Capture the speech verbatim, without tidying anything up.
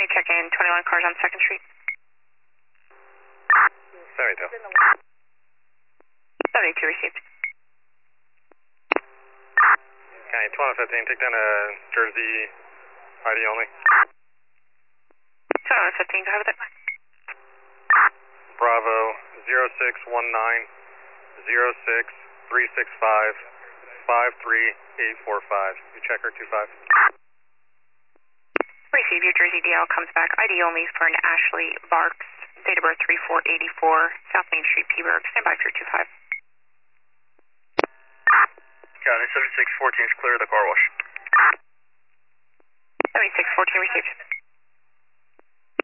County check-in, twenty-one cars on second Street. seventy-two. seventy-two received. County twenty fifteen, take down a Jersey I D only. twenty-one fifteen, go ahead with it. Bravo, zero six one nine, zero six three six five, five three eight four five. You checker two five. Receive your Jersey D L comes back. I D only for an Ashley Barks. Date of birth three four eighty-four, South Main Street, Peaburg. Stand by for two five. County seventy-six fourteen is clear of the car wash. seventy-six fourteen received.